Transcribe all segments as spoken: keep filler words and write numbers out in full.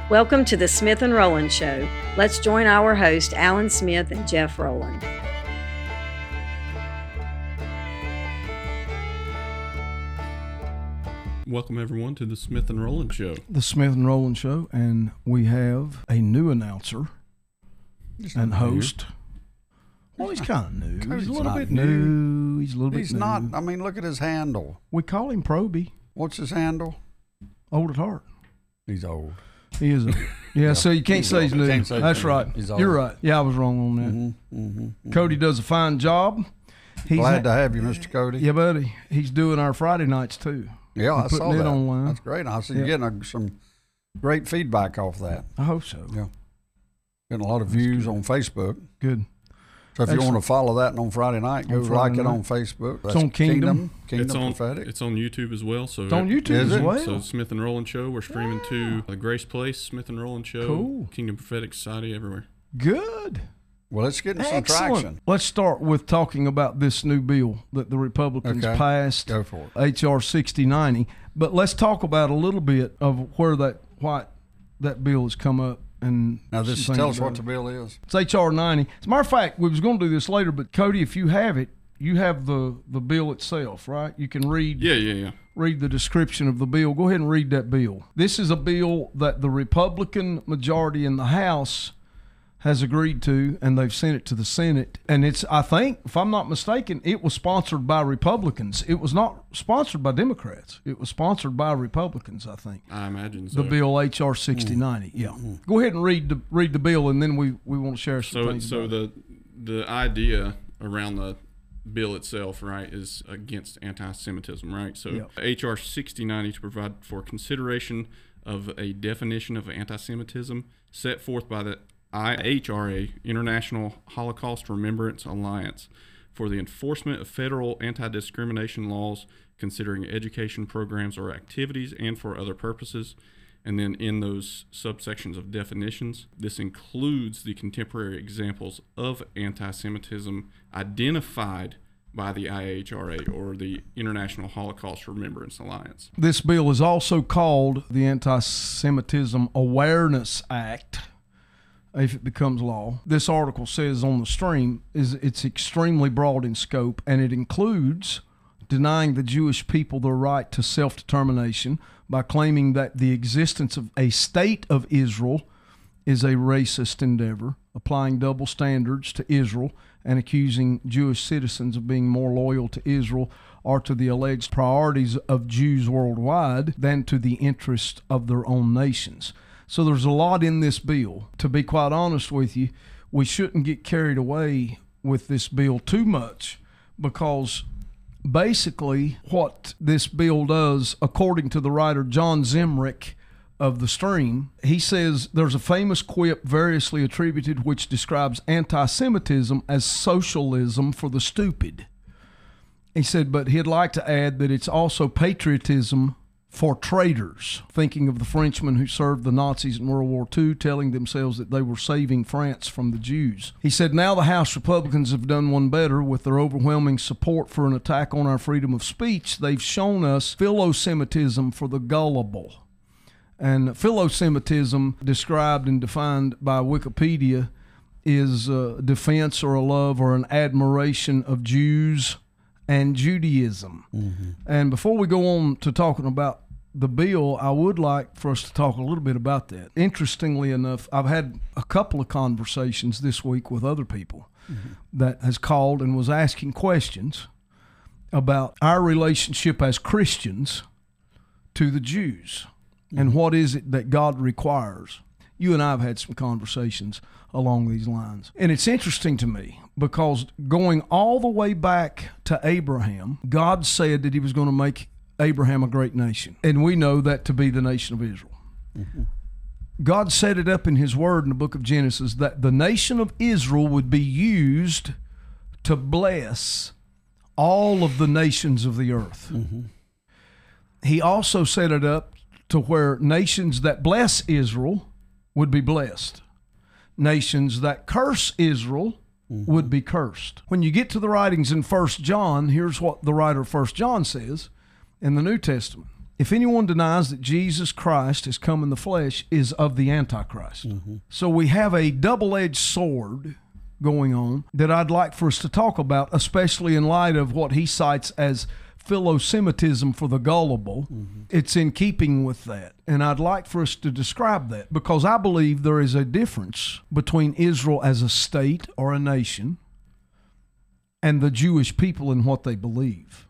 Welcome to the Smith and Rowland Show. Let's join our host, Alan Smith and Jeff Rowland. Welcome, everyone, to the Smith and Rowland Show. The Smith and Rowland Show, and we have a new announcer He's and not host. Well, he's kind of new. Cody's He's a little not bit new. new. He's a little He's bit not. new. I mean, look at his handle. We call him Proby, What's his handle? old at heart. He's old. He is. A, yeah, so you can't He's say he's old. new. Can't say That's he's right. new. He's old. You're right. Yeah, I was wrong on that. Mm-hmm, mm-hmm, mm-hmm. Cody does a fine job. He's Glad to have you, Mister Cody. Yeah, buddy. He's doing our Friday nights, too. Yeah, I putting saw it that. online. That's great. I see Yeah. you getting a, some great feedback off that. I hope so. Yeah. Getting a lot of views on Facebook. Good. So if Excellent. you want to follow that on Friday night, go On Friday like it night. on Facebook. That's on Kingdom. Kingdom, it's on Prophetic. it's on YouTube as well. So It's on YouTube Is as it? well. So Smith and Rowland Show. We're streaming to uh, Grace Place, Smith and Rowland Show, Cool. Kingdom Prophetic Society, everywhere. Good. Well, let's get some Excellent. traction. Let's start with talking about this new bill that the Republicans Okay. passed, Go for it. H R sixty ninety. But let's talk about a little bit of where that why that bill has come up. And Now, this some tell things us what about the it. bill is. It's H R ninety. As a matter of fact, we was going to do this later, but Cody, if you have it, you have the, the bill itself, right? You can read Yeah, yeah, yeah. read the description of the bill. Go ahead and read that bill. This is a bill that the Republican majority in the House has agreed to, and they've sent it to the Senate. And it's, I think, if I'm not mistaken, it was sponsored by Republicans. It was not sponsored by Democrats. It was sponsored by Republicans, I think. I imagine so. The bill H R sixty ninety. Yeah. Go ahead and read the read the bill, and then we, we want to share some So, things so about it. the the idea around the bill itself, right, is against anti-Semitism, right? So Yep. H R sixty ninety to provide for consideration of a definition of anti-Semitism set forth by the I H R A, International Holocaust Remembrance Alliance, for the enforcement of federal anti-discrimination laws considering education programs or activities and for other purposes. And then in those subsections of definitions, this includes the contemporary examples of anti-Semitism identified by the I H R A, or the International Holocaust Remembrance Alliance. This bill is also called the Anti-Semitism Awareness Act, if it becomes law. This article says on the stream is it's extremely broad in scope, and it includes denying the Jewish people their right to self-determination by claiming that the existence of a state of Israel is a racist endeavor, applying double standards to Israel, and accusing Jewish citizens of being more loyal to Israel or to the alleged priorities of Jews worldwide than to the interests of their own nations. So there's a lot in this bill. To be quite honest with you, we shouldn't get carried away with this bill too much, because basically what this bill does, according to the writer John Zemrick of The Stream, he says there's a famous quip variously attributed which describes anti-Semitism as socialism for the stupid. He said, but he'd like to add that it's also patriotism for traitors, thinking of the Frenchmen who served the Nazis in World War Two, telling themselves that they were saving France from the Jews. He said, now the House Republicans have done one better. With their overwhelming support for an attack on our freedom of speech, they've shown us philo-Semitism for the gullible. And philo-Semitism, described and defined by Wikipedia, is a defense or a love or an admiration of Jews and Judaism. Mm-hmm. And before we go on to talking about the bill, I would like for us to talk a little bit about that. Interestingly enough, I've had a couple of conversations this week with other people mm-hmm. that has called and was asking questions about our relationship as Christians to the Jews mm-hmm. and what is it that God requires. You and I have had some conversations along these lines. And it's interesting to me because going all the way back to Abraham, God said that he was going to make Abraham a great nation. And we know that to be the nation of Israel. Mm-hmm. God set it up in his word in the book of Genesis that the nation of Israel would be used to bless all of the nations of the earth. Mm-hmm. He also set it up to where nations that bless Israel would be blessed. Nations that curse Israel mm-hmm. would be cursed. When you get to the writings in First John, here's what the writer of First John says in the New Testament. if anyone denies that Jesus Christ has come in the flesh, is of the Antichrist. Mm-hmm. So we have a double-edged sword going on that I'd like for us to talk about, especially in light of what he cites as philo-Semitism for the gullible. Mm-hmm. It's in keeping with that. And I'd like for us to describe that, because I believe there is a difference between Israel as a state or a nation and the Jewish people in what they believe.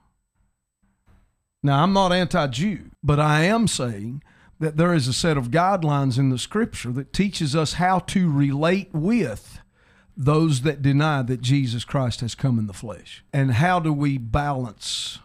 Now, I'm not anti-Jew, but I am saying that there is a set of guidelines in the Scripture that teaches us how to relate with those that deny that Jesus Christ has come in the flesh. And how do we balance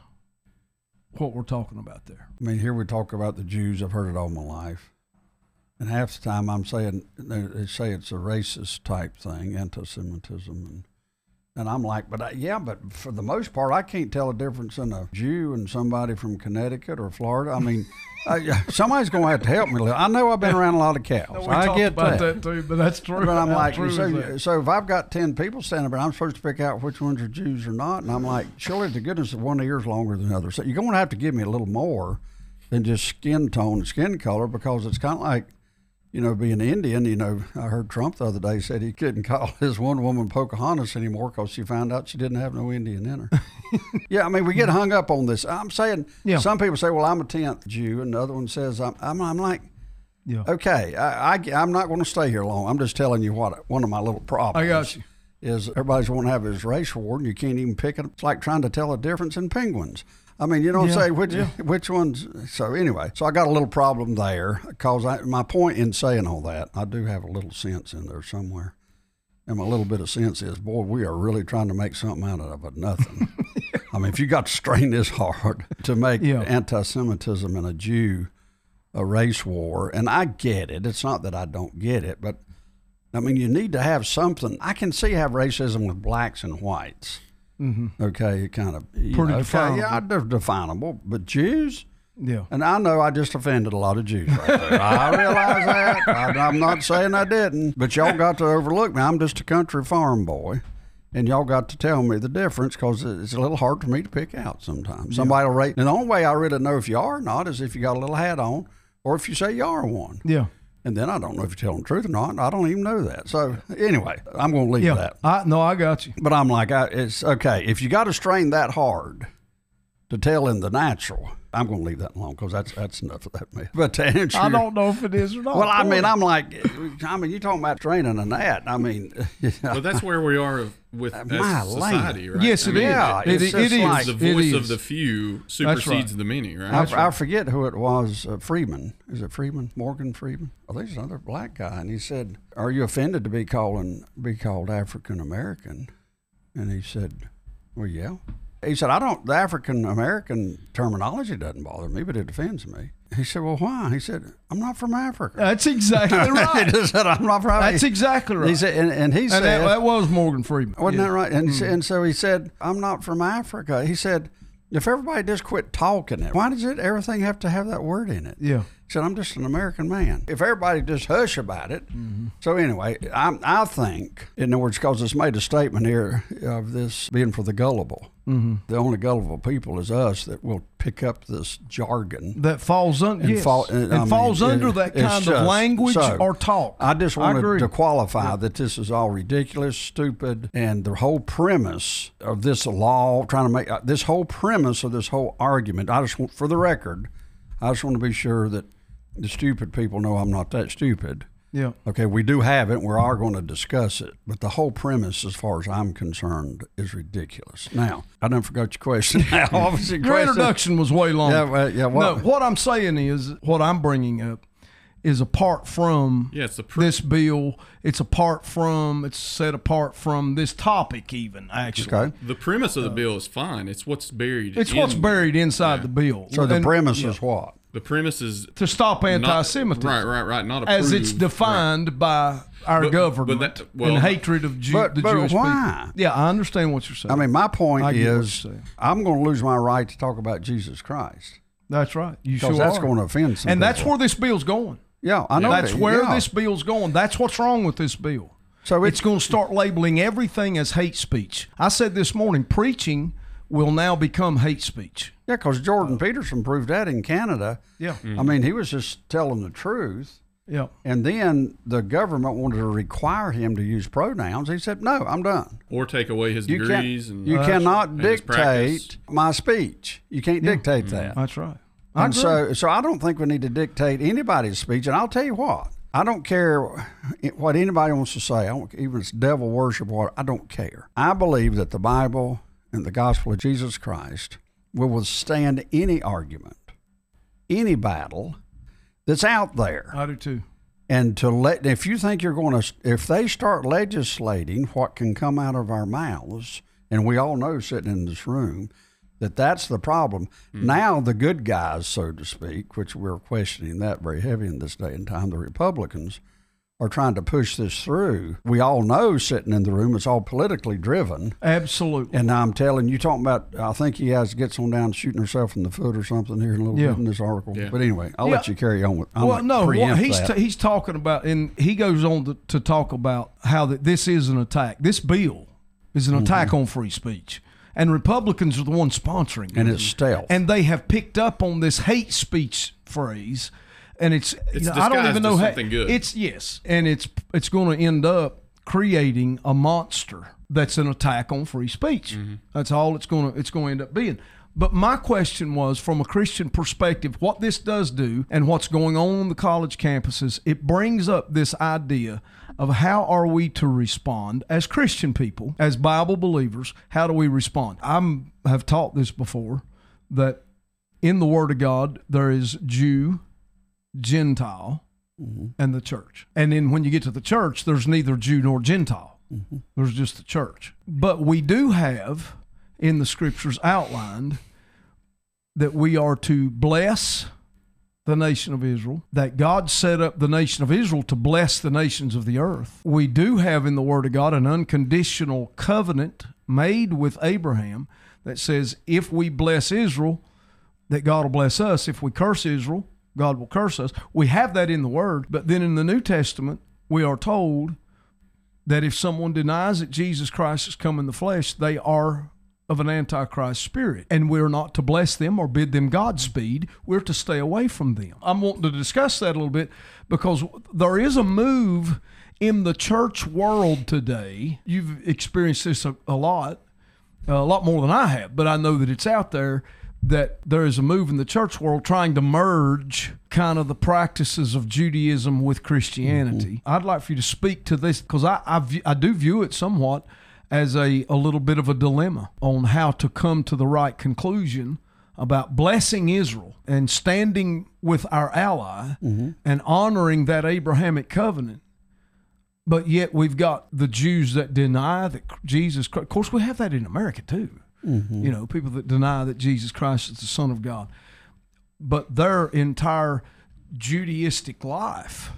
what we're talking about there? I mean, here we talk about the Jews. I've heard it all my life. And half the time I'm saying, they say it's a racist type thing, anti-Semitism. And, and I'm like, but I, yeah, but for the most part, I can't tell a difference in a Jew and somebody from Connecticut or Florida. I mean, I, somebody's going to have to help me. I know I've been around a lot of cows. No, we I talked get about that. that too, but that's true. But I'm How like, true is so, that? so if I've got ten people standing there, I'm supposed to pick out which ones are Jews or not. And I'm like, surely to goodness, one ear's longer than the other. So you're going to have to give me a little more than just skin tone and skin color, because it's kind of like, you know, being Indian. You know, I heard Trump the other day said he couldn't call his one woman Pocahontas anymore because she found out she didn't have no Indian in her. Yeah, I mean, we get hung up on this. I'm saying, Yeah. some people say, well, I'm a tenth Jew, and the other one says, I'm, I'm, I'm like, Yeah. okay, I, I, I'm not going to stay here long. I'm just telling you what one of my little problems I got you. is everybody's want to have his race war, and you can't even pick it. It's like trying to tell a difference in penguins. I mean, you don't Yeah, say which yeah. which ones. So anyway, so I got a little problem there, because I, my point in saying all that, I do have a little sense in there somewhere. And my little bit of sense is, boy, we are really trying to make something out of it, nothing. I mean, if you got to strain this hard to make Yeah. anti-Semitism and a Jew a race war, and I get it. It's not that I don't get it, but I mean, you need to have something. I can see have racism with blacks and whites. Mm-hmm. Okay, kind of you Pretty know, okay, definable. yeah, they're definable. But Jews, Yeah. and I know I just offended a lot of Jews right there. I realize that. I, I'm not saying I didn't, but y'all got to overlook me. I'm just a country farm boy, and y'all got to tell me the difference, because it's a little hard for me to pick out sometimes. Somebody will rate, and the only way I really know if you are or not is if you got a little hat on, or if you say you are one. Yeah. And then I don't know if you're telling the truth or not. I don't even know that. So anyway, I'm going to leave Yeah. that. I, no, I got you. But I'm like, I, it's okay. If you got to strain that hard to tell in the natural, I'm going to leave that alone, because that's that's enough of that. Man. But to answer, I your- don't know if it is or not. Well, I mean, Boy. I'm like, I mean, you're talking about training a gnat. I mean, you know, But that's where we are with as My society, right? Yes, I it mean, is. yeah, It, it's it, just it is. like- The It voice is. of the few right. supersedes the many, right? I, I forget who it was. Uh, Freeman, is it Freeman? Morgan Freeman? I think it's another black guy, and he said, "Are you offended to be calling be called African American?" And he said, "Well, yeah." He said, "I don't. The African American terminology doesn't bother me, but it offends me." He said, "Well, why?" He said, "I'm not from Africa." That's exactly He right. just said, "I'm not from Africa." That's exactly right. He said, and, and he and said, that, that was Morgan Freeman. wasn't Yeah. that right? And, and so he said, "I'm not from Africa." He said, "If everybody just quit talking it, why does it everything have to have that word in it?" Yeah. He said, "I'm just an American man." If everybody just hush about it. Mm-hmm. So anyway, I, I think, in other words, because it's made a statement here of this being for the gullible. Mm-hmm. The only gullible people is us that will pick up this jargon. That falls under And yes. fall- and I mean, falls it- under that it's kind of just- language so, or talk. I just I wanted agree. to qualify that this is all ridiculous, stupid, and the whole premise of this law, trying to make uh, this whole premise of this whole argument. I just want, for the record, I just want to be sure that the stupid people know I'm not that stupid. Yeah. Okay, we do have it, and we are going to discuss it, but the whole premise, as far as I'm concerned, is ridiculous. Now, I done forgot your question. Now, obviously, Your question. introduction was way long. Yeah, well, yeah. no, What, what I'm saying is, what I'm bringing up is apart from Yeah, it's the pr- this bill. It's apart from, it's set apart from this topic even, actually. okay. The premise of the bill is fine. It's what's buried. It's what's in- buried inside yeah. the bill. So the And- premise yeah. is what? The premise is to stop not- anti-Semitism. Right, right, right. Not approved. As it's defined by our But- but government that- well- and hatred of Jew, But- the but Jewish why? people. Yeah, I understand what you're saying. I mean, my point I get what is, you're saying. I'm going to lose my right to talk about Jesus Christ, That's right. You because sure that's are. going to offend some And that's people. where this bill's going. Yeah, I know. That's that. where Yeah. this bill's going. That's what's wrong with this bill. So It's going to start labeling everything as hate speech. I said this morning, preaching will now become hate speech. Yeah, because Jordan Peterson proved that in Canada. Yeah. I mean, he was just telling the truth. Yeah. And then the government wanted to require him to use pronouns. He said, no, I'm done. Or take away his You, degrees. can't, and you Uh, cannot and his practice. dictate my speech. You can't Yeah. dictate that. That's right. I And agree. so, so I don't think we need to dictate anybody's speech. And I'll tell you what, I don't care what anybody wants to say. I don't, even if it's devil worship or what, I don't care. I believe that the Bible and the gospel of Jesus Christ will withstand any argument, any battle that's out there. I do too. And to let, if you think you're going to, if they start legislating what can come out of our mouths, and we all know sitting in this room that that's the problem. Mm. Now the good guys, so to speak, which we're questioning that very heavy in this day and time, the Republicans are trying to push this through. We all know sitting in the room it's all politically driven. Absolutely. And I'm telling you, talking about, I think he has gets on down shooting herself in the foot or something here in a little Yeah. bit in this article. Yeah. But anyway, I'll Yeah. let you carry on with. I'm well, gonna no, what preempt he's that. t- he's talking about, and he goes on to, to talk about how that this is an attack. This bill is an attack Mm-hmm. on free speech, and Republicans are the ones sponsoring it. and it's stealth. And they have picked up on this hate speech phrase, and it's, It's you know, I don't disguised even know as how something good. it's yes, and it's it's going to end up creating a monster that's an attack on free speech. Mm-hmm. That's all it's going to it's going to end up being. But my question was, from a Christian perspective, what this does do and what's going on on the college campuses, it brings up this idea of how are we to respond as Christian people, as Bible believers, how do we respond? I have taught this before, that in the Word of God, there is Jew, Gentile, Mm-hmm. and the church. And then when you get to the church, there's neither Jew nor Gentile. Mm-hmm. There's just the church. But we do have in the scriptures outlined that we are to bless the nation of Israel, that God set up the nation of Israel to bless the nations of the earth. We do have in the Word of God an unconditional covenant made with Abraham that says if we bless Israel, that God will bless us. If we curse Israel, God will curse us. We have that in the Word. But then in the New Testament, we are told that if someone denies that Jesus Christ has come in the flesh, they are of an antichrist spirit. And we're not to bless them or bid them Godspeed. We're to stay away from them. I'm wanting to discuss that a little bit because there is a move in the church world today. You've experienced this a, a lot, a lot more than I have, but I know that it's out there, that there is a move in the church world trying to merge kind of the practices of Judaism with Christianity. Mm-hmm. I'd like for you to speak to this because I, I, view, I do view it somewhat as a, a little bit of a dilemma on how to come to the right conclusion about blessing Israel and standing with our ally mm-hmm. and honoring that Abrahamic covenant. But yet we've got the Jews that deny that Jesus Christ. Of course, we have that in America too. Mm-hmm. You know, people that deny that Jesus Christ is the Son of God. But their entire Judaistic life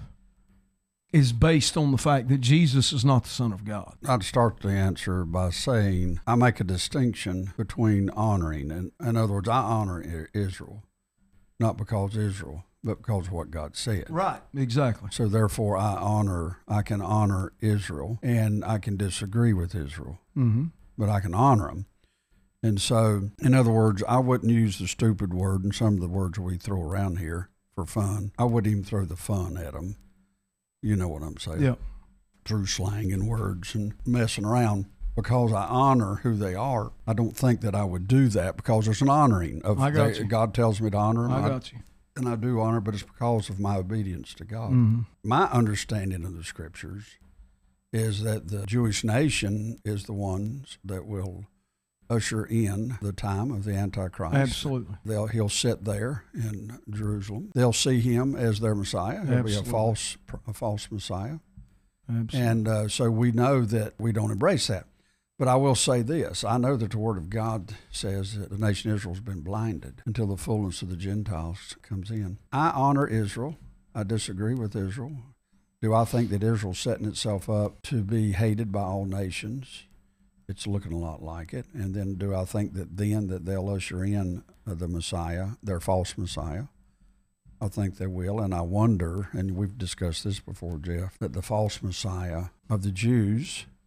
is based on the fact that Jesus is not the Son of God. I'd start the answer by saying I make a distinction between honoring. And in other words, I honor Israel, not because Israel, but because of what God said. Right, exactly. So therefore, I honor, I can honor Israel, and I can disagree with Israel, mm-hmm. but I can honor them. And so, in other words, I wouldn't use the stupid word and some of the words we throw around here for fun. I wouldn't even throw the fun at them. You know what I'm saying? Yeah. Through slang and words and messing around. Because I honor who they are, I don't think that I would do that because there's an honoring of I got they, you. God tells me to honor them. I got you. And I do honor, but it's because of my obedience to God. Mm-hmm. My understanding of the scriptures is that the Jewish nation is the ones that will usher in the time of the Antichrist. Absolutely. They'll, he'll sit there in Jerusalem. They'll see him as their Messiah. He'll Absolutely. be a false, a false Messiah. Absolutely. And uh, so we know that we don't embrace that. But I will say this. I know that the Word of God says that the nation of Israel has been blinded until the fullness of the Gentiles comes in. I honor Israel. I disagree with Israel. Do I think that Israel's setting itself up to be hated by all nations? It's looking a lot like it. And then do I think that then that they'll usher in the Messiah, their false Messiah? I think they will. And I wonder, and we've discussed this before, Jeff, that the false Messiah of the Jews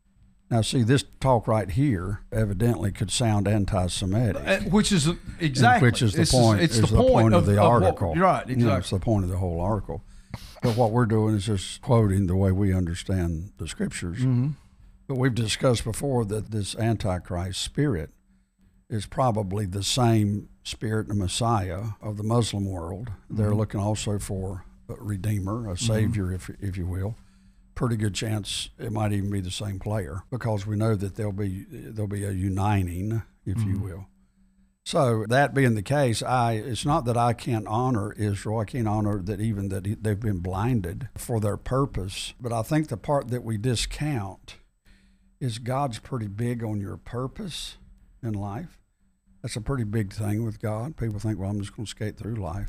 Now, see, this talk right here evidently could sound anti-Semitic. Uh, Which is exactly. Which is the It's- point. It's is the point of, the of what- article. right, You know, it's exactly. the point of the whole article. But what we're doing is just quoting the way we understand the scriptures. Mm-hmm. But we've discussed before that this Antichrist spirit is probably the same spirit, the Messiah of the Muslim world. They're Mm-hmm. looking also for a redeemer, a savior, if if you will. Pretty good chance it might even be the same player, because we know that there'll be there'll be a uniting, if you will. So that being the case, I it's not that I can't honor Israel. I can't honor that even that he- they've been blinded for their purpose. But I think the part that we discount is God's pretty big on your purpose in life. That's a pretty big thing with God. People think, well, I'm just going to skate through life.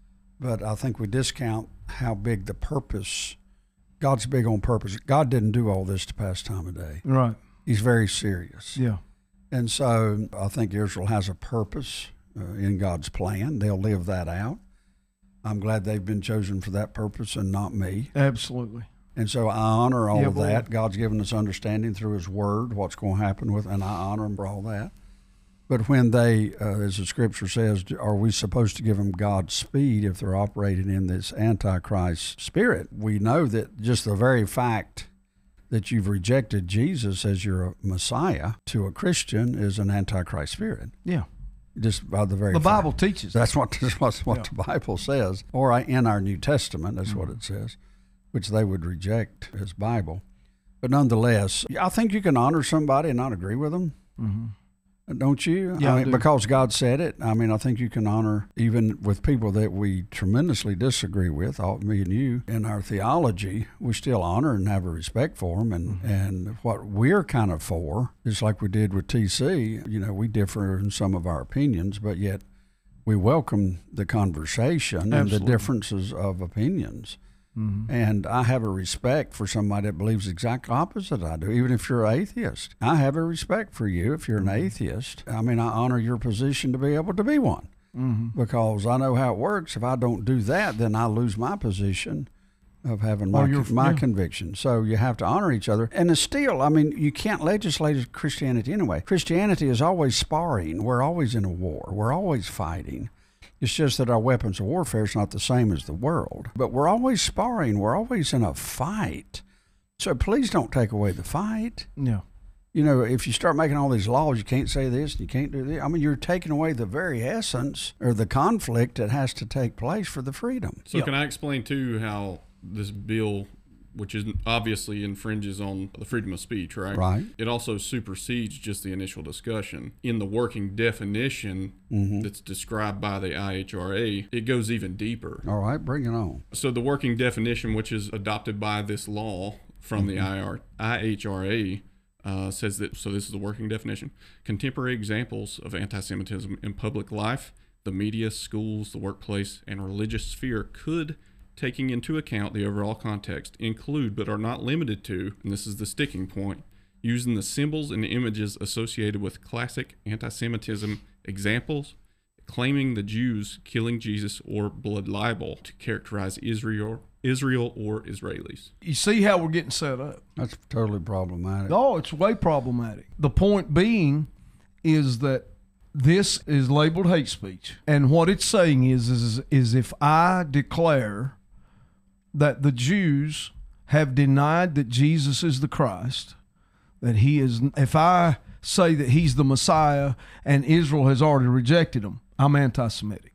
But I think we discount how big the purpose. God's big on purpose. God didn't do all this to pass time of day. Right. He's very serious. Yeah. And so I think Israel has a purpose uh, in God's plan. They'll live that out. I'm glad they've been chosen for that purpose and not me. Absolutely. And so I honor all Yeah, of boy. that. God's given us understanding through His Word, what's going to happen with, and I honor Him for all that. But when they, uh, as the Scripture says, are we supposed to give them God's speed if they're operating in this Antichrist spirit? We know that just the very fact that you've rejected Jesus as your Messiah to a Christian is an Antichrist spirit. Yeah. Just by the very The fact. Bible teaches that. That's what that's what, what Yeah. the Bible says, or I- in our New Testament, that's Mm-hmm. what it says, which they would reject as Bible. But nonetheless, I think you can honor somebody and not agree with them. Mm-hmm. Don't you? Yeah, I I mean, do. because God said it. I mean, I think you can honor even with people that we tremendously disagree with, all, me and you, in our theology. We still honor and have a respect for them. And, Mm-hmm. and what we're kind of for, just like we did with T C, you know, we differ in some of our opinions, but yet we welcome the conversation and the Absolutely. differences of opinions. Mm-hmm. And I have a respect for somebody that believes the exact opposite I do, even if you're an atheist. I have a respect for you if you're an atheist. I mean, I honor your position to be able to be one, Mm-hmm. because I know how it works. If I don't do that, then I lose my position of having my, Or your- my yeah. conviction. So you have to honor each other. And it's still, I mean, you can't legislate Christianity anyway. Christianity is always sparring. We're always in a war. We're always fighting. It's just that our weapons of warfare is not the same as the world. But we're always sparring. We're always in a fight. So please don't take away the fight. Yeah. You know, if you start making all these laws, you can't say this and you can't do this. I mean, you're taking away the very essence or the conflict that has to take place for the freedom. So Yeah. can I explain too how this bill, which is obviously infringes on the freedom of speech, right? Right. It also supersedes just the initial discussion. In the working definition Mm-hmm. that's described by the I H R A, it goes even deeper. All right, bring it on. So the working definition, which is adopted by this law from the I R I H R A, uh, says that, so this is the working definition, contemporary examples of anti-Semitism in public life, the media, schools, the workplace, and religious sphere could, taking into account the overall context, include but are not limited to, and this is the sticking point, using the symbols and images associated with classic anti-Semitism examples, claiming the Jews killing Jesus or blood libel to characterize Israel, Israel or Israelis. You see how we're getting set up? That's totally problematic. Oh, it's way problematic. The point being is that this is labeled hate speech. And what it's saying is, is, is if I declare that the Jews have denied that Jesus is the Christ, that he is, if I say that he's the Messiah and Israel has already rejected him, I'm anti-Semitic.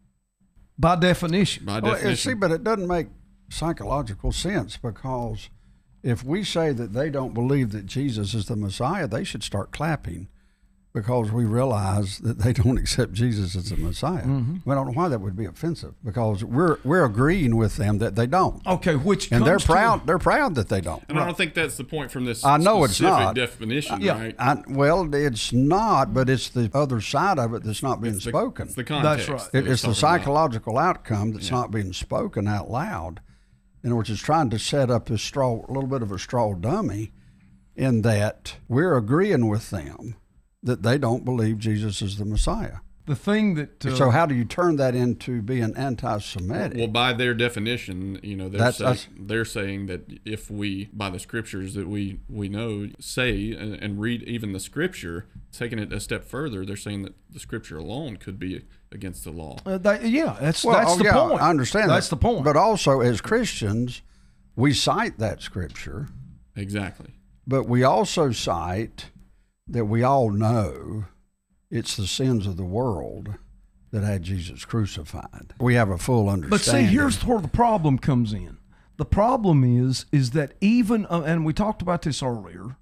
By definition. By Well, definition. see, but it doesn't make psychological sense, because if we say that they don't believe that Jesus is the Messiah, they should start clapping, because we realize that they don't accept Jesus as the Messiah. Mm-hmm. We don't know why that would be offensive, because we're we're agreeing with them that they don't, Okay, which and they're comes to- proud. They're proud that they don't. and I don't think that's the point from this I know it's specific not. definition, Yeah. right? I, well, it's not, but it's the other side of it that's not being It's the, spoken. it's the context. right. that It, it's the talking about. psychological outcome that's not being spoken out loud. In other words, it's trying to set up this straw, a little bit of a straw dummy, in that we're agreeing with them that they don't believe Jesus is the Messiah. The thing that uh, So how do you turn that into being anti-Semitic? Well, by their definition, you know, they're, That's- say, that's- they're saying that if we, by the scriptures that we, we know, say and, and read even the scripture, taking it a step further, they're saying that the scripture alone could be against the law. uh, that, yeah, that's Well, that's oh, the yeah, point. I understand That's that. the point. But also, as Christians, we cite that scripture, Exactly. but we also cite that we all know it's the sins of the world that had Jesus crucified. We have a full understanding. But see, here's where the problem comes in. The problem is, is that even, uh, and we talked about this earlier,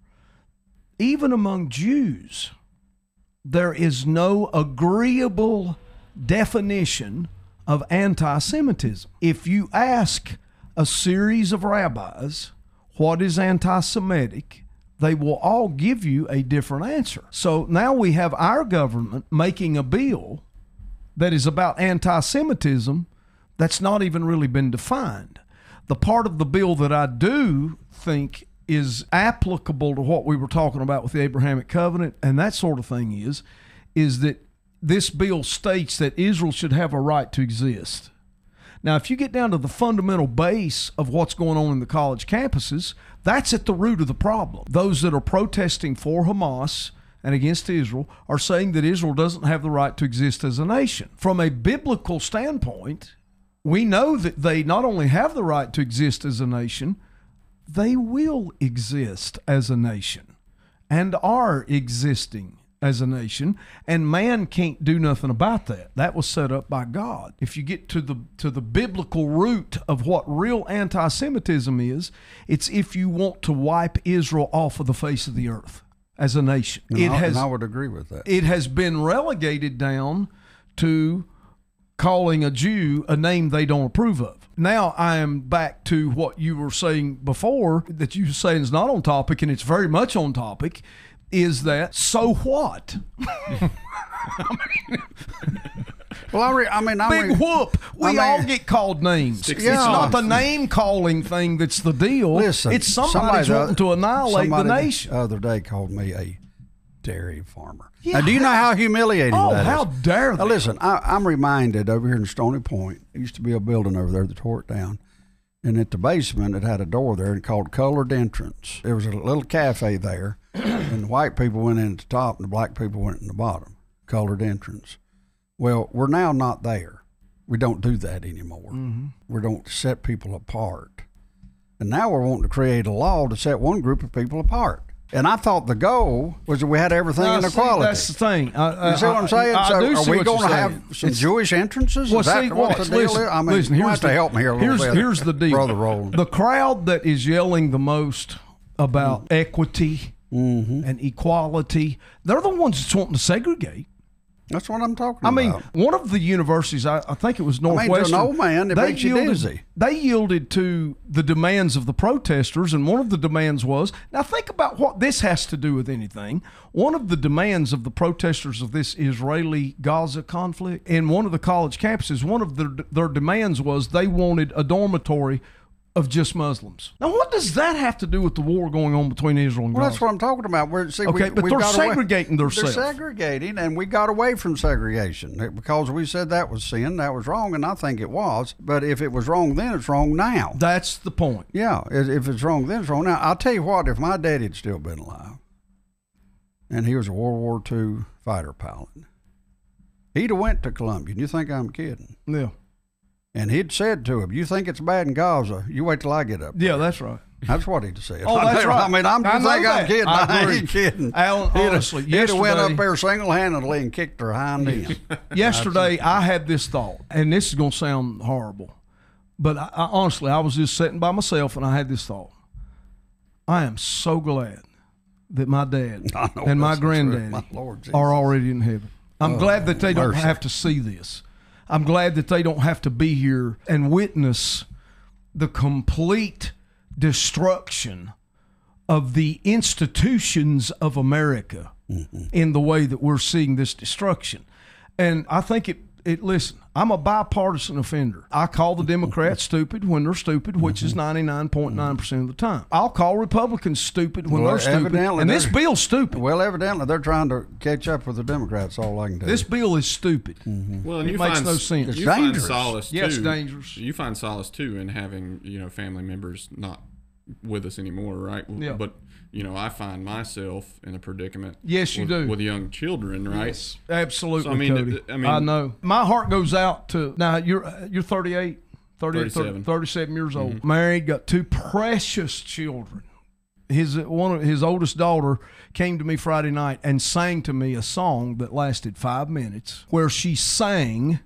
even among Jews, there is no agreeable definition of anti-Semitism. If you ask a series of rabbis what is anti-Semitic, they will all give you a different answer. So now we have our government making a bill that is about anti-Semitism that's not even really been defined. The part of the bill that I do think is applicable to what we were talking about with the Abrahamic covenant and that sort of thing is, is that this bill states that Israel should have a right to exist. Now, if you get down to the fundamental base of what's going on in the college campuses, that's at the root of the problem. Those that are protesting for Hamas and against Israel are saying that Israel doesn't have the right to exist as a nation. From a biblical standpoint, we know that they not only have the right to exist as a nation, they will exist as a nation and are existing as a nation, and man can't do nothing about that. That was set up by God. If you get to the to the biblical root of what real anti-Semitism is, it's if you want to wipe Israel off of the face of the earth as a nation. And It I, has and I would agree with that. it has been relegated down to calling a Jew a name they don't approve of. Now I am back to what you were saying before, that you were saying is not on topic, and it's very much on topic, is that so what? Well, I, re, I mean, I Big re, whoop. We I mean- all get called names. Six It's feet not tall. the name calling thing that's the deal. Listen, it's somebody's somebody wanting the- to annihilate the somebody nation. The other day called me a dairy farmer. Yeah, now, do you know how humiliating Oh, that is? how dare Now, they? listen, I, I'm reminded over here in Stony Point, there used to be a building over there that tore it down. And at the basement, it had a door there and called Colored Entrance. There was a little cafe there, and the white people went in at the top and the black people went in the bottom. Colored Entrance. Well, we're now not there. We don't do that anymore. Mm-hmm. We don't set people apart. And now we're wanting to create a law to set one group of people apart. And I thought the goal was that we had everything Now, in see, equality. that's the thing. I, You see what I'm saying? I, I so do are see we what going you're to saying. have some It's- Jewish entrances? Well, is that see, what watch, the deal listen, is? I mean, listen, you here's have to the, help me here a little here's, bit. Here's the deal. Brother Roland. The crowd that is yelling the most about Mm-hmm. equity and equality, they're the ones that's wanting to segregate. That's what I'm talking I mean, about. one of the universities, I, I think it was I mean, to Northwestern. an old man, it they makes you yielded, dizzy. They yielded to the demands of the protesters, and one of the demands was, now think about what this has to do with anything. One of the demands of the protesters of this Israeli-Gaza conflict in one of the college campuses, one of their, their demands was they wanted a dormitory of just Muslims. Now, what does that have to do with the war going on between Israel and Well, Gaza? that's what I'm talking about. We're, see, Okay, we, but we they're got away- segregating themselves. They're segregating, and we got away from segregation because we said that was sin, that was wrong, and I think it was. But if it was wrong then, it's wrong now. That's the point. Yeah, if if it's wrong then, it's wrong now. I'll tell you what, if my daddy had still been alive, and he was a World War Two fighter pilot, he'd have went to Columbia. And you think I'm kidding? Yeah. And he'd said to him, "You think it's bad in Gaza? You wait till I get up." Yeah, that's right. That's what he'd said. Oh, that's right. I mean, I'm, you I know think I'm that. kidding? I I, agree. ain't kidding. Alan, He'd have- honestly, he'd have went yesterday- up there single-handedly and kicked her hind end. Yesterday, I had this thought, and this is going to sound horrible, but I, I, honestly, I was just sitting by myself, and I had this thought. I am so glad that my dad I know and my that's the truth. granddaddy My Lord Jesus. are already in heaven. I'm Oh, glad that they don't mercy. have to see this. I'm glad that they don't have to be here and witness the complete destruction of the institutions of America Mm-hmm. in the way that we're seeing this destruction. And I think it it. Listen, I'm a bipartisan offender. I call the Democrats stupid when they're stupid, which is ninety-nine point nine percent of the time. I'll call Republicans stupid when Well, they're stupid. evidently And this they're- bill's stupid. Well, evidently they're trying to catch up with the Democrats. All I can do. This bill is stupid. Well, and It you makes find, no sense. It's You find dangerous. solace Yeah, it's too. dangerous. You find solace too in having you know family members not with us anymore, right? Yeah. But you know, I find myself in a predicament. Yes, you with, do. with young children, right? Yes, absolutely, So, I mean, Cody. I mean- I know. My heart goes out to now. You're you're thirty-eight, thirty-eight, thirty-seven. thirty-seven years old. Mm-hmm. Married, got two precious children. His one of his oldest daughter came to me Friday night and sang to me a song that lasted five minutes, where she sang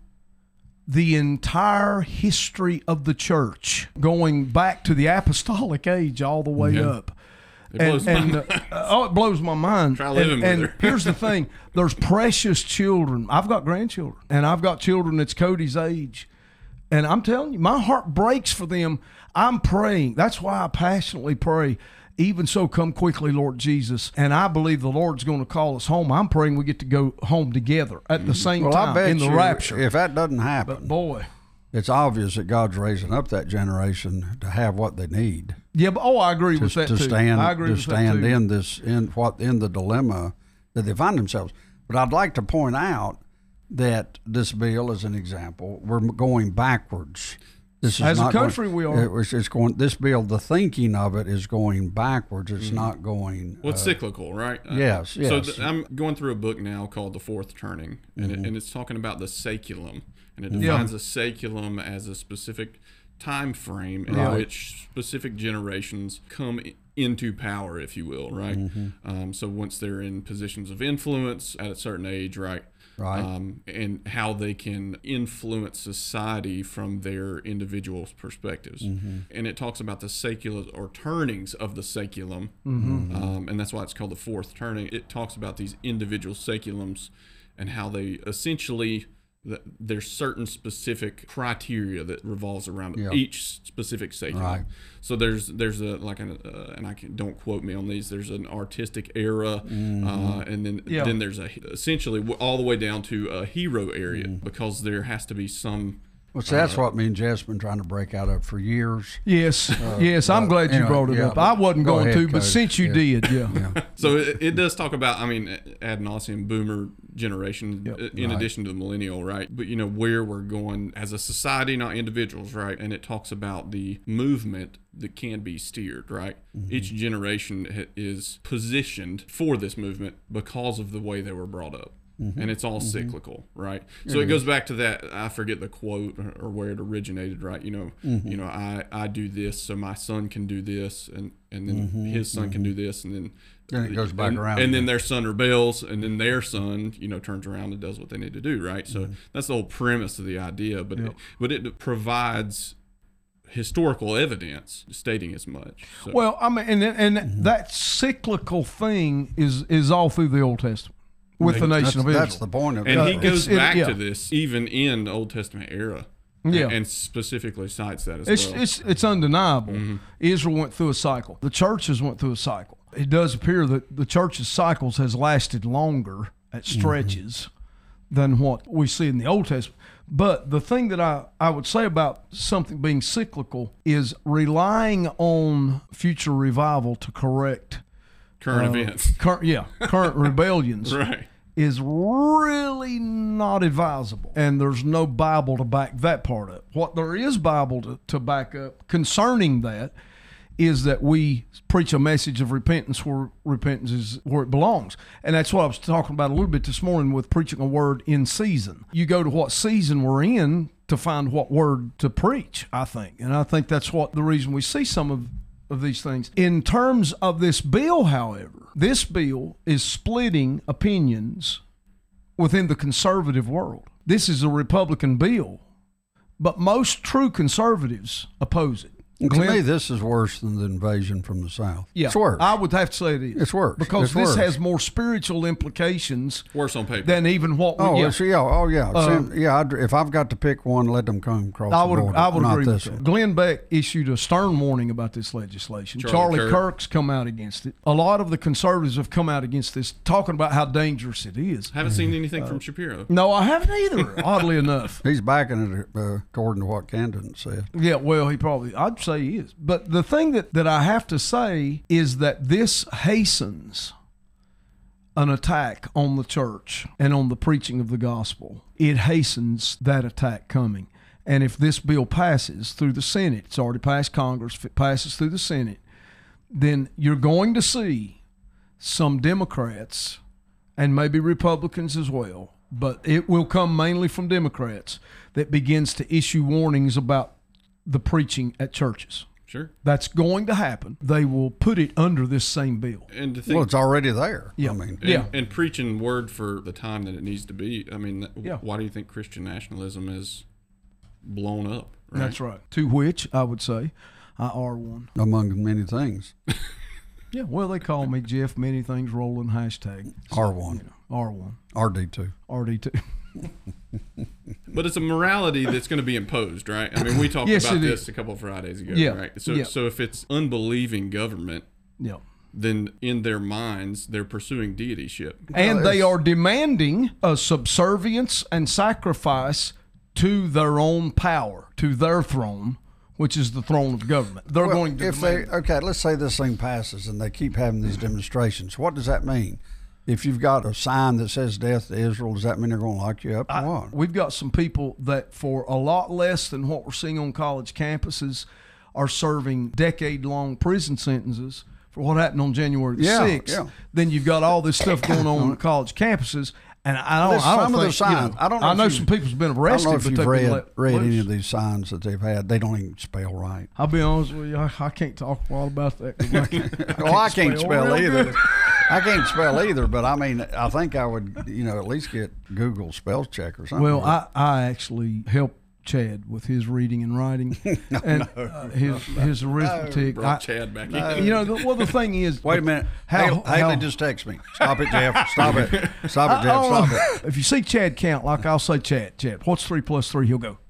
the entire history of the church, going back to the apostolic age all the way Yeah. up. It And, blows my and, mind. uh, oh, it blows my mind. Try living and, with and her. here's the thing: there's precious children. I've got grandchildren, and I've got children that's Cody's age, and I'm telling you, my heart breaks for them. I'm praying. That's why I passionately pray. Even so, come quickly, Lord Jesus. And I believe the Lord's going to call us home. I'm praying we get to go home together at the same well, time I bet in the you, rapture. if that doesn't happen, Boy, it's obvious that God's raising up that generation to have what they need yeah, but oh, I agree to, with that to too. stand I agree to with stand that too. in this in what in the dilemma that they find themselves. But I'd like to point out that this bill, as an example, we're going backwards. This is As a not country, going, we are. It was, it's going. This bill, the thinking of it is going backwards. It's Mm-hmm. not going. Well, it's uh, cyclical, right? Uh, yes, So yes. th- I'm going through a book now called The Fourth Turning, and, Mm-hmm. it, and it's talking about the saeculum, and it Yeah. defines a saeculum as a specific time frame in Right. which specific generations come i- into power, if you will, right? Mm-hmm. Um, so once they're in positions of influence at a certain age, right? Right. Um, and how they can influence society from their individual perspectives. Mm-hmm. And it talks about the saeculum or turnings of the saeculum. Mm-hmm. Um, and that's why it's called the fourth turning. It talks about these individual saeculums and how they essentially, th- there's certain specific criteria that revolves around Yeah. each specific saeculum. Right. So there's there's a like an uh, and I can don't quote me on these. There's an artistic era, Mm-hmm. uh, and then Yeah. then there's a essentially w- all the way down to a hero area Mm-hmm. because there has to be some. Well, see, that's what me and Jess been trying to break out of for years. Yes, yes, I'm glad you anyway, brought it yeah, up. I wasn't go going ahead, to, but Coach. since you Yeah. did, yeah. So it, it does talk about, I mean, ad nauseum boomer generation Yep. uh, in Right. addition to the millennial, right? But you know where we're going as a society, not individuals, right? And it talks about the movement that can be steered, right? Mm-hmm. Each generation ha- is positioned for this movement because of the way they were brought up. Mm-hmm. And it's all cyclical, right? So it goes back to that. I forget the quote or, or where it originated, right? You know, Mm-hmm. you know, I, I do this, so my son can do this, and and then Mm-hmm. his son can do this, and then Then it goes back and, around and then again. their son rebels, and then their son, you know, turns around and does what they need to do, right? So Mm-hmm. that's the whole premise of the idea, but it, but it provides historical evidence stating as much. So, Well, I mean, and and Mm-hmm. that cyclical thing is is all through the Old Testament with the nation That's, of Israel. that's the point of and it. he goes it's- it- back yeah. to this even in the Old Testament era, Yeah. and specifically cites that as It's well. it's it's undeniable. Mm-hmm. Israel went through a cycle. The churches went through a cycle. It does appear that the church's cycles has lasted longer at stretches than what we see in the Old Testament. But the thing that I, I would say about something being cyclical is relying on future revival to correct Current uh, events, Cur- yeah, current rebellions right? is really not advisable. And there's no Bible to back that part up. What there is Bible to, to back up concerning that is that we preach a message of repentance where repentance is where it belongs. And that's what I was talking about a little bit this morning with preaching a word in season. You go to what season we're in to find what word to preach, I think. And I think that's what the reason we see some of, of these things. In terms of this bill, however, this bill is splitting opinions within the conservative world. This is a Republican bill, but most true conservatives oppose it. To Glenn- me, this is worse than the invasion from the south. Yeah, It's worse. I would have to say it is. It's worse. because It's this worse. has more spiritual implications Worse on paper. than even what we. Oh, yeah. it's, yeah, oh yeah, Uh, Same- yeah. I'd, if I've got to pick one, let them come across I the would border. I would not agree with this that. one. Glenn Beck issued a stern warning about this legislation. Charlie, Charlie Kirk. Kirk's come out against it. A lot of the conservatives have come out against this, talking about how dangerous it is. Haven't seen anything from Shapiro. No, I haven't either. Oddly enough. He's backing it uh, according to what Camden said. Yeah, well, he probably, I'd say he is. But the thing that, that I have to say is that this hastens an attack on the church and on the preaching of the gospel. It hastens that attack coming. And if this bill passes through the Senate, it's already passed Congress, if it passes through the Senate, then you're going to see some Democrats and maybe Republicans as well, but it will come mainly from Democrats that begins to issue warnings about the preaching at churches. Sure. That's going to happen. They will put it under this same bill. And to think, Well, it's already there. Yeah. I mean, and, Yeah. and preaching word for the time that it needs to be. I mean, Yeah. why do you think Christian nationalism is blown up? Right? That's right. To which I would say I are one. among many things, Yeah, well, they call me Jeff Many Things Rolling hashtag. R one, R one, R D two. R D two. But it's a morality that's going to be imposed, right? I mean, we talked Yes, about it this is. a couple of Fridays ago, Yeah. right? So, Yeah. so if it's unbelieving government, Yeah. then in their minds they're pursuing deityship. And they it's- are demanding a subservience and sacrifice to their own power, to their throne, which is the throne of government. They're Well, going to if they demand. okay, let's say this thing passes and they keep having these demonstrations. What does that mean? If you've got a sign that says "Death to Israel," does that mean they're going to lock you up or what? We've got some people that, for a lot less than what we're seeing on college campuses, are serving decade-long prison sentences for what happened on January the Yeah, sixth. yeah. Then you've got all this stuff going on on college campuses, and I don't. There's I don't some of the think, you know, signs- I don't know I if know you- some people's been I don't arrested, know if but you've they've read been let read any loose. of these signs that they've had. They don't even spell right. I'll be honest with you, I, I can't talk a lot about that. 'cause I can't, Well, I can't spell real either. good. I can't spell either, but I mean, I think I would, you know, at least get Google spell check or something. Well, I, I actually helped Chad with his reading and writing and uh, his his arithmetic. Brought I- Chad back no. in. You know, the, well, the thing is, Wait a minute. How, Haley, how, Haley just text me. Stop it, Jeff. Stop it. Stop I- it, Jeff. I don't Stop know. it. If you see Chad count, like I'll say, Chad, Chad, what's three plus three? He'll go.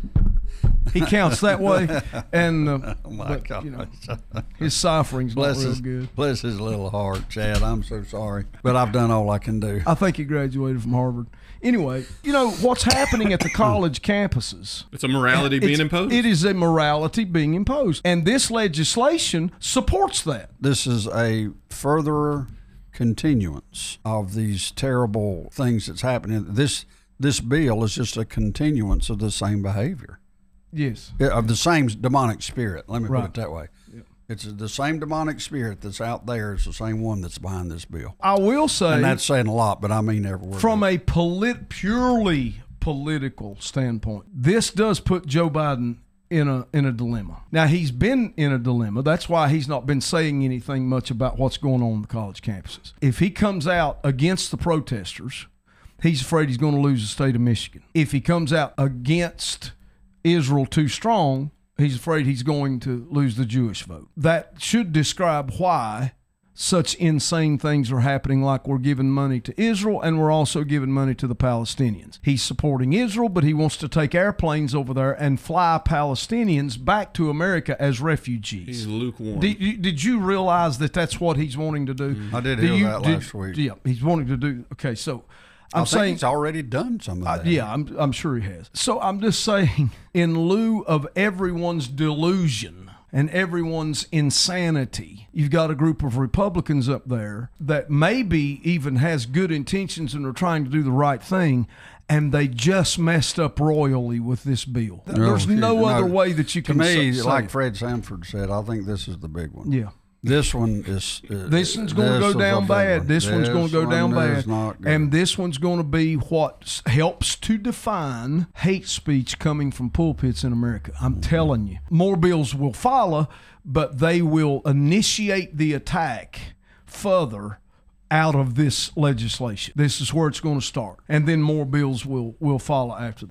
He counts that way, and uh, Oh my but, God. you know, his ciphering's not Bless real his, good. bless his little heart, Chad. I'm so sorry, but I've done all I can do. I think he graduated from Harvard. Anyway, you know what's happening at the college campuses. It's a morality being It's- imposed. It is a morality being imposed, and this legislation supports that. This is a further continuance of these terrible things that's happening. This this bill is just a continuance of the same behavior. Yes. Yeah, of the same demonic spirit. Let me put Right. it that way. It's the same demonic spirit that's out there. It's the same one that's behind this bill. I will say, And that's saying a lot, but I mean every word. from of it. a polit- purely political standpoint, this does put Joe Biden in a in a dilemma. Now, he's been in a dilemma. That's why he's not been saying anything much about what's going on in the college campuses. If he comes out against the protesters, he's afraid he's going to lose the state of Michigan. If he comes out against Israel too strong, he's afraid he's going to lose the Jewish vote. That should describe why such insane things are happening, like we're giving money to Israel and we're also giving money to the Palestinians. He's supporting Israel, but he wants to take airplanes over there and fly Palestinians back to America as refugees. He's lukewarm. Did you, did you realize that that's what he's wanting to do? I did Do hear you- that did- last week. Yeah, he's wanting to do. Okay, so I'm I think saying he's already done some of uh, that. yeah, I'm I'm sure he has. So I'm just saying, in lieu of everyone's delusion and everyone's insanity, you've got a group of Republicans up there that maybe even has good intentions and are trying to do the right thing, and they just messed up royally with this bill. There's no, no, other way that you To can me, say like it. Fred Sanford said, I think this is the big one. Yeah. This one is. Uh, This one's going to this go is a down big bad. one. This one's going to go one down is bad. not good. And this one's going to be what s- helps to define hate speech coming from pulpits in America. I'm telling you. More bills will follow, but they will initiate the attack further out of this legislation. This is where it's going to start. And then more bills will, will follow after that.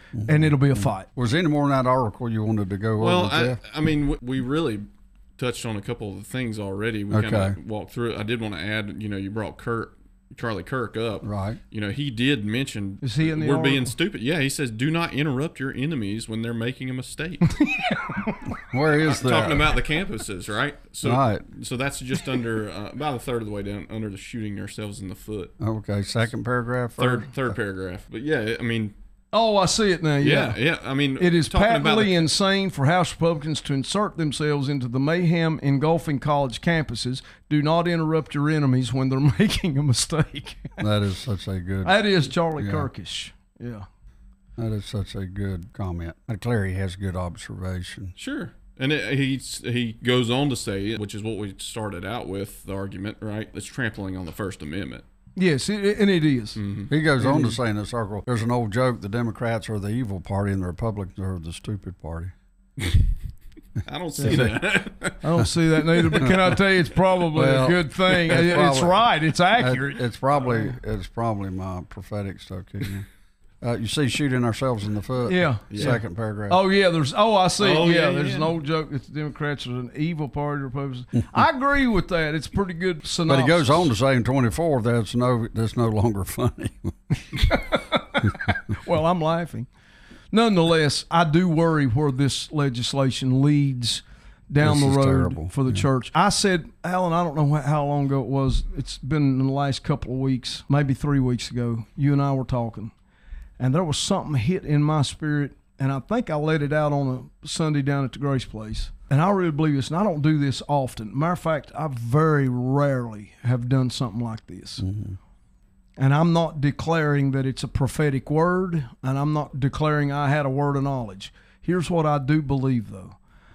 and it'll be a fight. Was there any more in that article you wanted to go Well, over? I, Jeff? I mean, w- we really touched on a couple of the things already. We Okay. kind of walked through it. I did want to add, you know, you brought Kirk, Charlie Kirk up. Right. You know, he did mention Is he in the we're article? being stupid. Yeah, he says, do not interrupt your enemies when they're making a mistake. Where is that? Talking about the campuses, right? So, Right. so that's just under uh, about a third of the way down under the shooting ourselves in the foot. Okay, second paragraph. Third, first? third paragraph. But yeah, I mean, Oh, I see it now. yeah, Yeah. yeah. I mean, It is talking about patently the- insane for House Republicans to insert themselves into the mayhem engulfing college campuses. Do not interrupt your enemies when they're making a mistake. That is such a good. That is Charlie Yeah. Kirkish. Yeah. That is such a good comment. And Clary has good observation. Sure. And it, he he goes on to say, which is what we started out with, the argument, right? It's trampling on the First Amendment. Yes, it, and it is. Mm-hmm. He goes on to say in this article, there's an old joke: the Democrats are the evil party and the Republicans are the stupid party. I don't see that. I don't see that neither, but can I tell you, it's probably Well, a good thing. it's It's, probably- right. It's It- accurate. it's probably it's probably my prophetic stuff, couldn't you? Uh, you see, shooting ourselves in the foot. Yeah. Second paragraph. Oh yeah, there's. Oh, I see. Oh, yeah, yeah, there's yeah. an old joke that the Democrats are an evil party. Republicans. I agree with that. It's pretty good synopsis. But he goes on to say in twenty-four that's no that's no longer funny. Well, I'm laughing. Nonetheless, I do worry where this legislation leads down This the is road terrible. for the church. I said, Alan, I don't know wh- how long ago it was. It's been in the last couple of weeks, maybe three weeks ago. You and I were talking, and there was something hit in my spirit, and I think I let it out on a Sunday down at the Grace Place. And I really believe this, and I don't do this often. Matter of fact, I very rarely have done something like this. Mm-hmm. And I'm not declaring that it's a prophetic word, and I'm not declaring I had a word of knowledge. Here's what I do believe, though.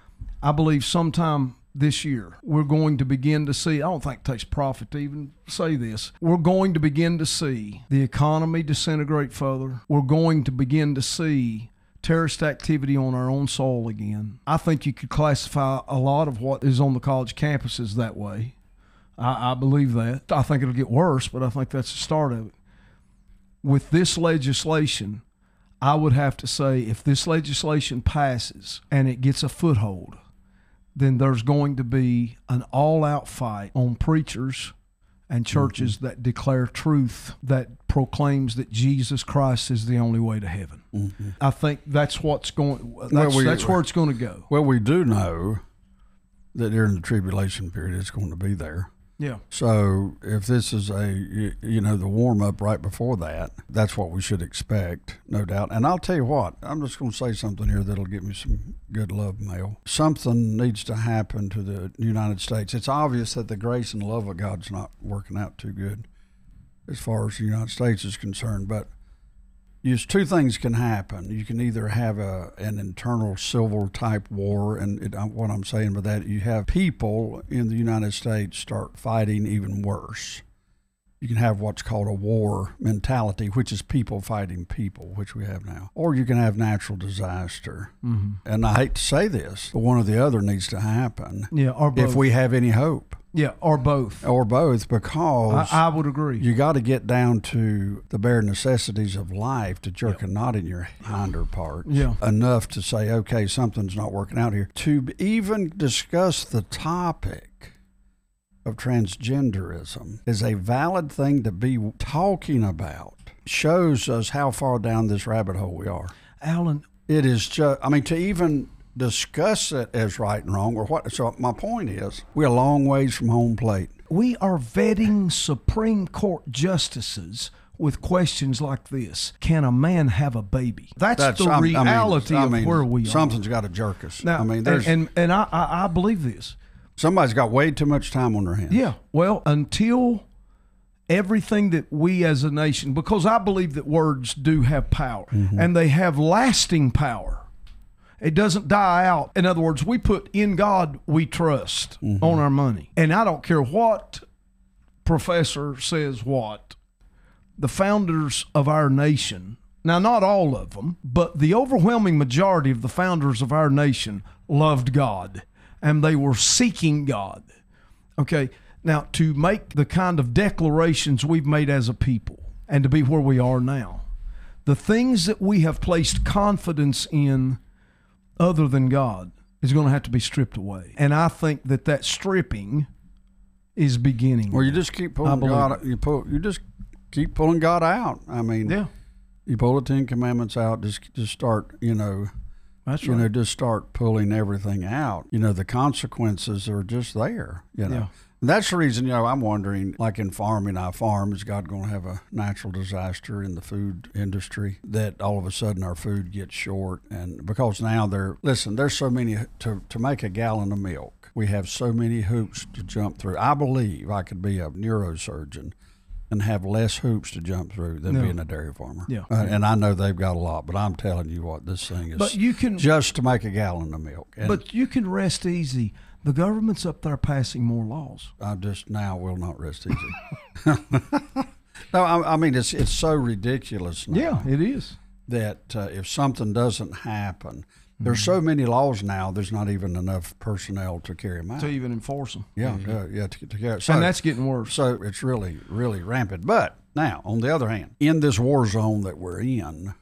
I believe sometime this year we're going to begin to see, I don't think it takes prophet to even say this, we're going to begin to see the economy disintegrate further. We're going to begin to see terrorist activity on our own soil again. I think you could classify a lot of what is on the college campuses that way. I, I believe that. I think it'll get worse, but I think that's the start of it. With this legislation, I would have to say if this legislation passes and it gets a foothold, then there's going to be an all-out fight on preachers and churches Mm-hmm. that declare truth that proclaims that Jesus Christ is the only way to heaven. Mm-hmm. I think that's what's going. That's, Well, we- that's where it's going to go. Well, we do know that during the tribulation period it's going to be there. Yeah. So if this is a, you, you know, the warm up right before that, that's what we should expect, no doubt. And I'll tell you what, I'm just going to say something here that'll get me some good love mail. Something needs to happen to the United States. It's obvious that the grace and love of God's not working out too good as far as the United States is concerned. But Yes, two things can happen. You can either have a an internal civil type war, and it, what I'm saying by that, you have people in the United States start fighting even worse. You can have what's called a war mentality, which is people fighting people, which we have now. Or you can have natural disaster. Mm-hmm. And I hate to say this, but one or the other needs to happen Yeah, or both. if we have any hope. yeah, or both. Or both, because I, I would agree. you got to get down to the bare necessities of life to jerk a knot in your hinder parts. Yeah. Enough to say, okay, something's not working out here. To even discuss the topic of transgenderism is a valid thing to be talking about. Shows us how far down this rabbit hole we are. Alan, It is just, I mean, to even discuss it as right and wrong or what. So my point is, we're a long ways from home plate. we are vetting Supreme Court justices with questions like this. Can a man have a baby? That's, the I- I mean, reality I of mean, where we Something's got to jerk us. are. Now, I mean, there's and, and, and I, I, I believe this. somebody's got way too much time on their hands. Yeah. Well, until everything that we as a nation, because I believe that words do have power and they have lasting power. It doesn't die out. In other words, we put in God we trust on our money. And I don't care what professor says what. The founders of our nation, now not all of them, but the overwhelming majority of the founders of our nation loved God and they were seeking God. Okay, now to make the kind of declarations we've made as a people and to be where we are now, the things that we have placed confidence in other than God is going to have to be stripped away. And I think that that stripping is beginning. Well, you just keep pulling God. You pull. You just keep pulling God out. I mean, yeah. You pull the Ten Commandments out. Just, just start. You know. That's you right. know, just start pulling everything out. You know, the consequences are just there. You know. Yeah. And that's the reason. You know, I'm wondering, like in farming, I farm. Is God going to have a natural disaster in the food industry that all of a sudden our food gets short? And because now they're listen, there's so many to to make a gallon of milk. We have so many hoops to jump through. I believe I could be a neurosurgeon and have less hoops to jump through than No. being a dairy farmer. Yeah. Uh, and I know they've got a lot, but I'm telling you what, this thing is But you can, just to make a gallon of milk. And but you can rest easy. The government's up there passing more laws. I just now will not rest easy. No, I, I mean, it's it's so ridiculous now. Yeah, it is. That uh, if something doesn't happen, there's so many laws now. There's not even enough personnel to carry them out. To even enforce them. yeah, mm-hmm. uh, yeah, to, to carry. So, And that's getting worse. so it's really, really rampant. But now, on the other hand, in this war zone that we're in,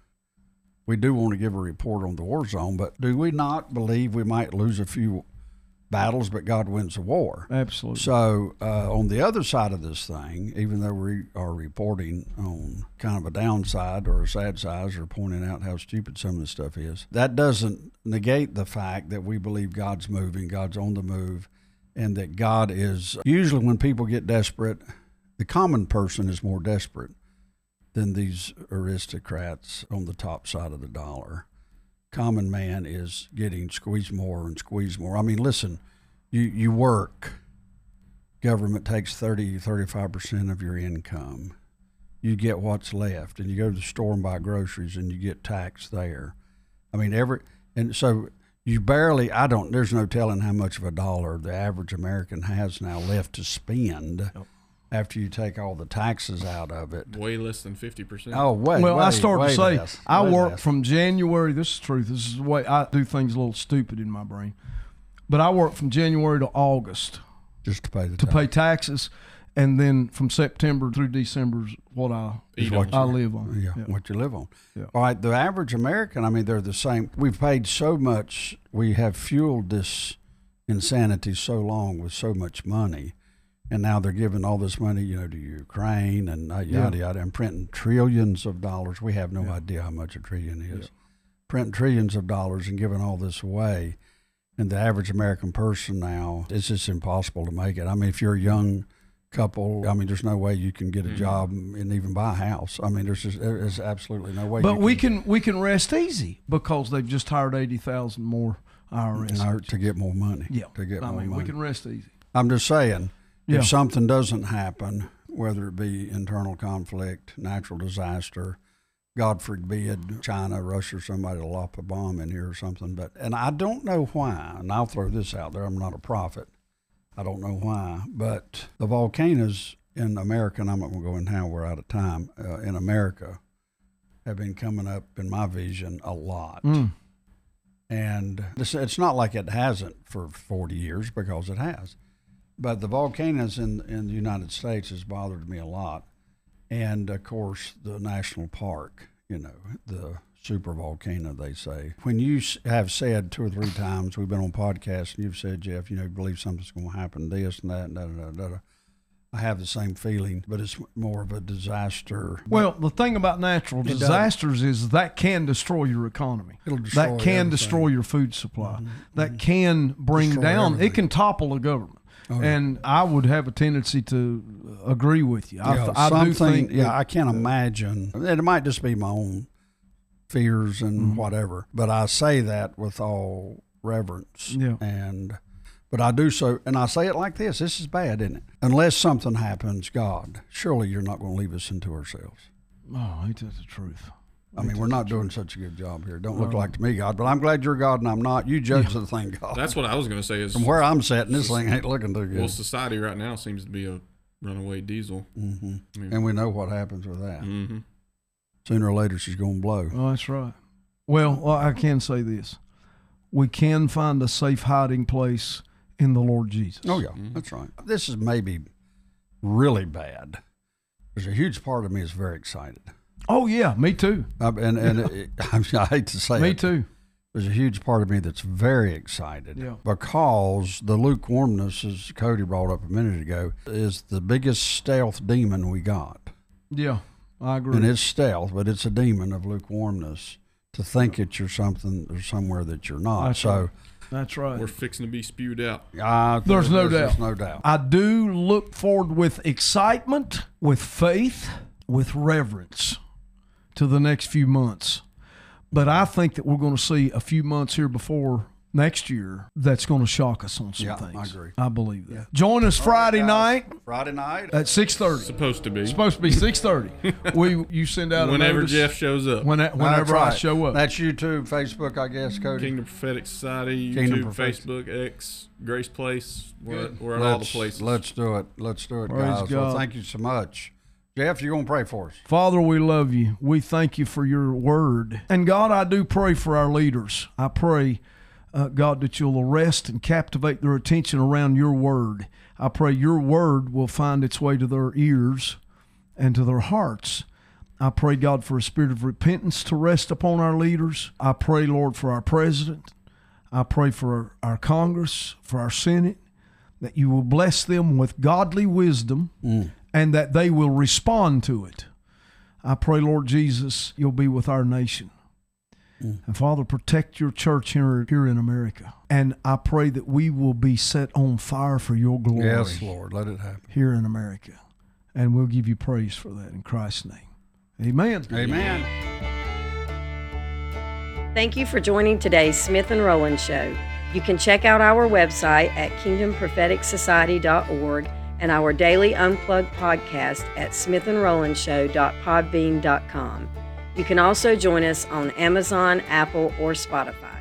we do want to give a report on the war zone. But do we not believe we might lose a few battles, but God wins the war? Absolutely. So uh, on the other side of this thing, even though we are reporting on kind of a downside or a sad side or pointing out how stupid some of this stuff is, that doesn't negate the fact that we believe God's moving, God's on the move, and that God is, usually when people get desperate, the common person is more desperate than these aristocrats on the top side of the dollar. Common man is getting squeezed more and squeezed more. I mean, listen, you, you work, government takes thirty, thirty-five percent of your income. You get what's left, and you go to the store and buy groceries, and you get taxed there. I mean, every, and so you barely, I don't, there's no telling how much of a dollar the average American has now left to spend. Yep. After you take all the taxes out of it. Way less than fifty percent. Oh, way, Well, way, I started way to say, less, I way work less. from January, this is the truth, this is the way I do things a little stupid in my brain, but I work from January to August Just to pay the to tax. pay taxes, and then from September through December is what I, Eat what on. I live on. Yeah, Yeah. what you live on. Yeah. All right, the average American, I mean, they're the same. We've paid so much, we have fueled this insanity so long with so much money, and now they're giving all this money, you know, to Ukraine and uh, yada, Yeah. yada, and printing trillions of dollars. We have no Yeah. idea how much a trillion is. Yeah. Printing trillions of dollars and giving all this away. And the average American person now, it's just impossible to make it. I mean, if you're a young couple, I mean, there's no way you can get a Mhm. job and even buy a house. I mean, there's just there's absolutely no way. But you we can we can rest easy because they've just hired eighty thousand more I R S. Or to get more money. Yeah, To get I more mean, money. we can rest easy. I'm just saying, Yeah. if something doesn't happen, whether it be internal conflict, natural disaster, God forbid, China, Russia, somebody will lop a bomb in here or something. But and I don't know why, and I'll throw this out there, I'm not a prophet. I don't know why, but the volcanoes in America, and I'm not going to go in how we're out of time, uh, in America have been coming up, in my vision, a lot. Mm. And it's, it's not like it hasn't for forty years, because it has. But the volcanoes in, in the United States has bothered me a lot. And, of course, the national park, you know, the super volcano, they say. When you s- have said two or three times, we've been on podcasts, and you've said, Jeff, you know, you believe something's going to happen, this and that, and da, da, da, da. I have the same feeling, but it's more of a disaster. Well, the thing about natural does. disasters is that can destroy your economy. It'll destroy That can everything. destroy your food supply. Mhm, That can bring Destroy down, everything. it can topple a government. Oh, yeah. And I would have a tendency to agree with you. I, Yeah, I do something- think. Yeah, that- I can't imagine. And it might just be my own fears and Mhm. whatever, but I say that with all reverence. Yeah. And but I do so, and I say it like this: this is bad, isn't it? Unless something happens, God, surely you're not going to leave us into ourselves. Oh, ain't that the truth? I mean, we're not doing such a good job here. Don't look No. like to me, God, but I'm glad you're God and I'm not. You judge the thing, God. That's what I was going to say. Is From where I'm sitting, this thing ain't looking too good. well, society right now seems to be a runaway diesel. hmm I mean, And we know what happens with that. hmm Sooner or later, she's going to blow. Oh, that's right. Well, well, I can say this: we can find a safe hiding place in the Lord Jesus. Oh, yeah, Mhm. that's right. This is maybe really bad. There's a huge part of me is very excited. Oh yeah, me too. Uh, and and it, I hate to say Me it, too. there's a huge part of me that's very excited Yeah. because the lukewarmness, as Cody brought up a minute ago, is the biggest stealth demon we got. Yeah, I agree. And it's stealth, but it's a demon of lukewarmness to think that you're something or somewhere that you're not. That's so right. That's right. We're fixing to be spewed out. uh, There's no there's doubt. no doubt. I do look forward with excitement, with faith, with reverence to the next few months. But I think that we're going to see a few months here before next year that's going to shock us on some Yeah, things. I agree. I believe that. Join us Friday guys. night Friday night. at six thirty. Supposed to be. It's supposed to be six thirty. we you send out a Whenever notice Jeff shows up. when, That's whenever I right. show up. That's YouTube, Facebook, I guess, Cody. Kingdom Prophetic Society, Kingdom YouTube, Prophetic. Facebook, X, Grace Place. We're, Good. we're at all the Let's- places. Let's do it. Let's do it, Praise guys. Well, God. thank you so much. Jeff, you're going to pray for us. Father, we love you. We thank you for your word. And God, I do pray for our leaders. I pray, uh, God, that you'll arrest and captivate their attention around your word. I pray your word will find its way to their ears and to their hearts. I pray, God, for a spirit of repentance to rest upon our leaders. I pray, Lord, for our president. I pray for our, our Congress, for our Senate, that you will bless them with godly wisdom and that they will respond to it. I pray, Lord Jesus, you'll be with our nation. And Father, protect your church here, here in America. And I pray that we will be set on fire for your glory Yes, Lord. Let it happen. here in America. And we'll give you praise for that in Christ's name. Amen. Amen. Thank you for joining today's Smith and Rowland Show. You can check out our website at kingdom prophetic society dot org and our daily Unplugged podcast at smith and rowland show dot podbean dot com. You can also join us on Amazon, Apple, or Spotify.